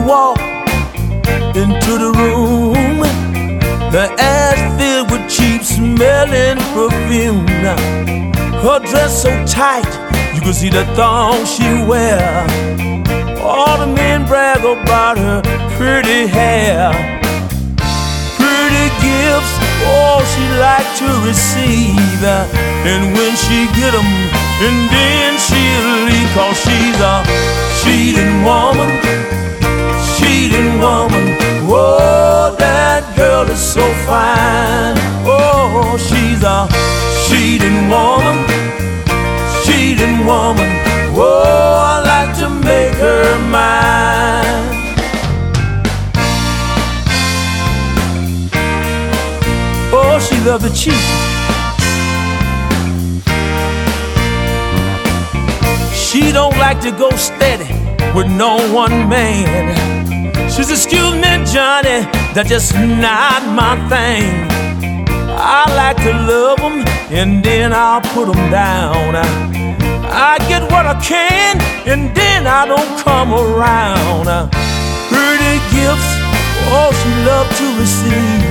walked into the room, the air filled with cheap smelling perfume. Her dress so tight, you could see the thong she wear. All the men brag about her pretty hair. Pretty gifts, oh, she like to receive. And when she get them, and then she'll leave. 'Cause she's a cheating woman, cheating woman. Oh, that girl is so fine. Oh, she's a cheating woman, cheating woman. Oh, I like to make her mine. Oh, she loves to cheat. She don't like to go steady with no one man. She's, excuse me, Johnny, that's just not my thing. I like to love them and then I'll put them down. I get what I can and then I don't come around. Pretty gifts, oh, she loves to receive.